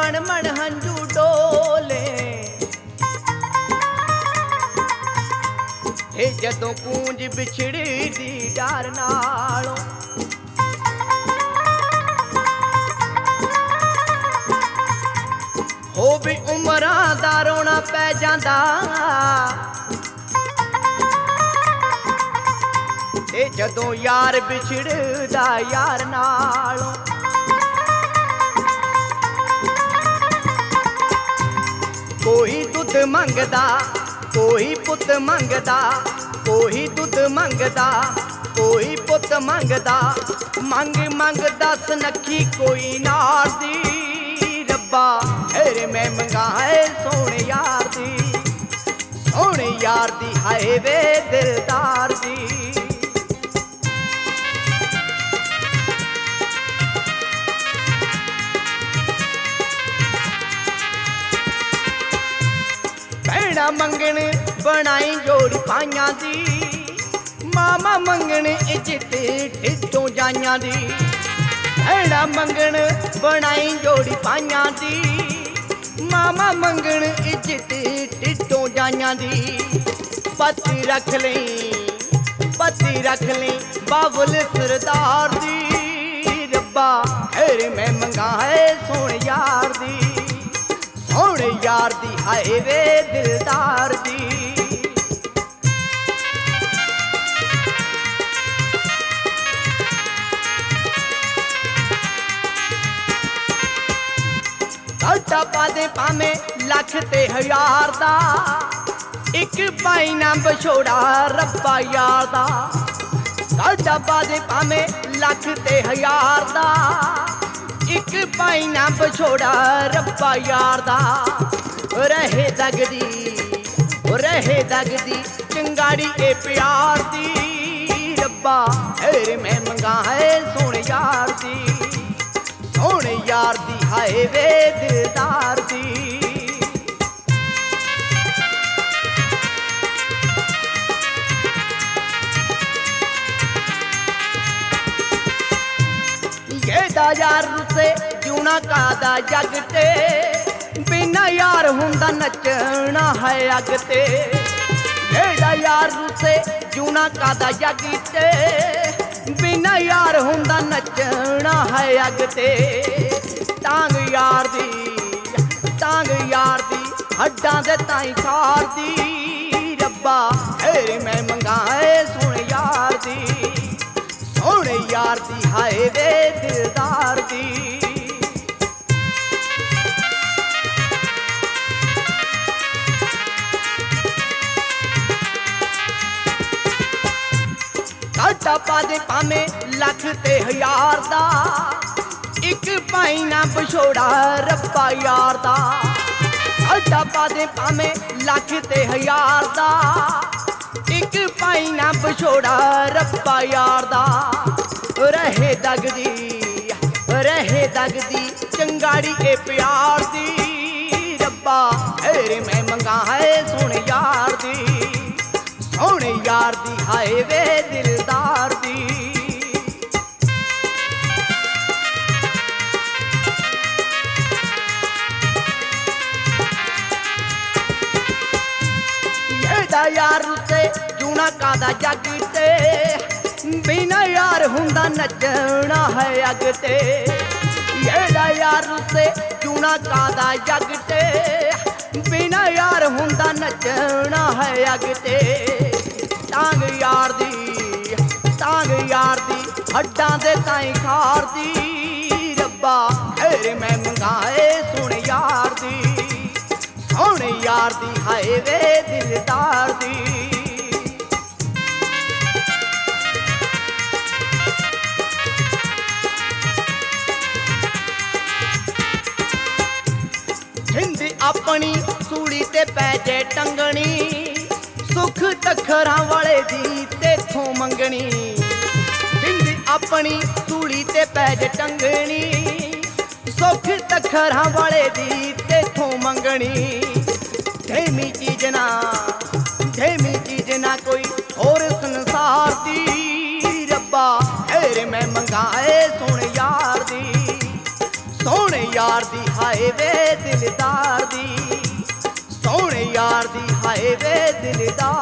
ਮਣ ਮਣ ਹੰਝੂ ਡੋਲੇ ਇਹ ਜਦੋਂ ਕੂੰਜ ਵਿਛੜੀ ਦੀ ਡਰ ਨਾਲੋਂ ਹੋ ਵੀ ਉਮਰਾਂ ਦਾ ਰੋਣਾ ਪੈ ਜਾਂਦਾ ਤੇ ਜਦੋਂ ਯਾਰ ਵਿਛੜਦਾ ਯਾਰ ਨਾਲੋਂ ਕੋਈ ਦੁੱਧ ਮੰਗਦਾ ਕੋਈ ਪੁੱਤ ਮੰਗਦਾ ਕੋਈ ਦੁੱਧ ਮੰਗਦਾ ਕੋਈ ਪੁੱਤ ਮੰਗਦਾ ਮੰਗ ਮੰਗ ਦੱਸ ਨੱਖੀ ਕੋਈ ਨਾਰ ਦੀ ਰੱਬਾ ਏਰੇ ਮੈਂ ਮੰਗਾਏ ਸੋਹਣੇ ਯਾਰ ਦੀ ਹਾਏ ਵੇ ਦਿਲਦਾਰ ਦੀ ਭੈਣਾ ਮੰਗਣ ਬਣਾਈ ਜੋੜੀ ਪਾਈਆਂ ਦੀ ਮਾਮਾ ਮੰਗਣ ਇੱਜ਼ਤ ਢਿੱਡੋਂ ਜਾਈਆਂ ਦੀ ਭੈਣਾ ਮੰਗਣ ਬਣਾਈ ਜੋੜੀ ਪਾਈਆਂ ਦੀ ਮਾਮਾ ਮੰਗਣ ਇੱਜ਼ਤ ਢਿੱਡੋਂ ਜਾਈਆਂ ਦੀ ਪੱਤੀ ਰੱਖ ਲਈ ਬਾਬੁਲ ਸਰਦਾਰ ਦੀ ਰੱਬਾ ਏਰੇ ਮੈਂ ਮੰਗਾਏ ਸੋਹਣੇ ਯਾਰ ਦੀ ਹਾਏ ਵੇ ਦਿਲਦਾਰ ਦੀ ਗਲਤਾ ਪਾਦੇ ਭਾਵੇਂ ਲੱਖ ਤੇ ਹਜ਼ਾਰ ਦਾ ਇੱਕ ਪਾਈ ਨਾ ਵਿਛੋੜਾ ਰੱਬਾ ਯਾਰ ਦਾ ਗਲਤਾ ਪਾਦੇ ਭਾਵੇਂ ਲੱਖ ਤੇ ਹਜ਼ਾਰ ਦਾ ਇੱਕ ਪਾਈ ਨਾ ਵਿਛੋੜਾ ਰੱਬਾ ਯਾਰ ਦਾ ਰਹੇ ਦਗਦੀ ਚੰਗਾੜੀ ਏ ਪਿਆਰ ਦੀ ਰੱਬਾ ਏਰੇ ਮੈਂ ਮੰਗਾਏ ਸੋਹਣੇ ਯਾਰ ਦੀ ਹਾਏ ਵੇ ਦਿਲਦਾਰ ਦੀ ਇਹਦਾ ਯਾਰ ਰੁੱਸੇ ਜੂਣਾ ਕਾਦਾ ਜੱਗ ਤੇ ਬਿਨਾ ਯਾਰ ਹੁੰਦਾ ਨੱਚਣਾ ਹੈ ਅੱਗ ਤੇ ਇਹਦਾ ਯਾਰ ਰੁੱਸੇ ਜੂਣਾ ਕਾਦਾ ਜੱਗ ਤੇ ਬਿਨਾ ਯਾਰ ਹੁੰਦਾ ਨੱਚਣਾ ਹੈ ਅੱਗ ਤੇ ਟਾਂਗ ਯਾਰ ਦੀ ਹੱਡਾਂ ਦੇ ਤਾਈਂ ਖਾਰਦੀ ਰੱਬਾ ਏਰੇ ਮੈਂ ਮੰਗਾਏ ਸੋਹਣੇ ਯਾਰ ਦੀ ਹਾਏ ਵੇ ਦਿਲਦਾਰ ਦੀ ਘਾਟਾ ਪਾਦੇ ਭਾਵੇਂ ਲੱਖ ਤੇ ਹਜ਼ਾਰ ਦਾ ਇੱਕ ਪਾਈ ਨਾ ਵਿਛੋੜਾ ਰੱਬਾ ਯਾਰ ਦਾ ਘਾਟਾ ਪਾਦੇ ਭਾਵੇਂ ਲੱਖ ਤੇ ਹਜ਼ਾਰ ਦਾ ਇੱਕ ਪਾਈ ਨਾ ਵਿਛੋੜਾ ਰੱਬਾ ਯਾਰ ਦਾ ਰਹੇ ਦਗਦੀ ਚੰਗਾੜੀ ਏ ਪਿਆਰ ਦੀ ਰੱਬਾ ਏਰੇ ਮੈਂ ਮੰਗਾਏ ਸੋਹਣੇ ਯਾਰ ਦੀ ਹਾਏ ਵੇ ਦਿਲਦਾਰ ਦੀ ਇਹਦਾ ਯਾਰ ਉੱਤੇ ਜੂਣਾ ਕਾਦਾ ਜੱਗ ਤੇ ਬਿਨਾ ਯਾਰ ਹੁੰਦਾ ਨੱਚਣਾ ਹੈ ਅੱਗ ਤੇ ਇਹਦਾ ਯਾਰ ਉੱਤੇ ਜੂਣਾ ਕਾਦਾ ਜੱਗ ਤੇ ਬਿਨਾ ਯਾਰ ਹੁੰਦਾ ਨੱਚਣਾ ਹੈ ਅੱਗ ਤੇ ਟਾਂਗ ਯਾਰ ਦੀ ਹੱਡਾਂ ਦੇ ਤਾਈਂ ਖਾਰਦੀ ਰੱਬਾ ਏਰੇ ਮੈਂ ਮੰਗਾਏ ਸੋਹਣੇ ਯਾਰ ਦੀ ਹਾਏ ਵੇ ਦਿਲਦਾਰ ਦੀ ਹਿੰਦੀ ਆਪਣੀ ਸੂਲੀ ਤੇ ਪੈ ਜੇ ਟੰਗਣੀ ਸੁੱਖ ਤਖਰਾਂ ਵਾਲੇ ਦੀ ਤੇਥੋਂ ਮੰਗਣੀ ਹਿੰਦੀ ਆਪਣੀ ਸੂਲੀ ਤੇ ਪੈ ਜੇ ਟੰਗਣੀ ਸੁੱਖ ਤਖਰਾਂ ਵਾਲੇ ਦੀ ਤੇਥੋਂ ਮੰਗਣੀ ਧੇਮੀ ਚੀਜ਼ ਨਾ ਕੋਈ ਹੋਰ ਸੰਸਾਰ ਦੀ ਰੱਬਾ ਏਰੇ ਮੈਂ ਮੰਗਾਏ ਸੋਹਣੇ ਯਾਰ यार दी हाय वे दिलदार दी, सोहणे यार दी हाय वे दिलदार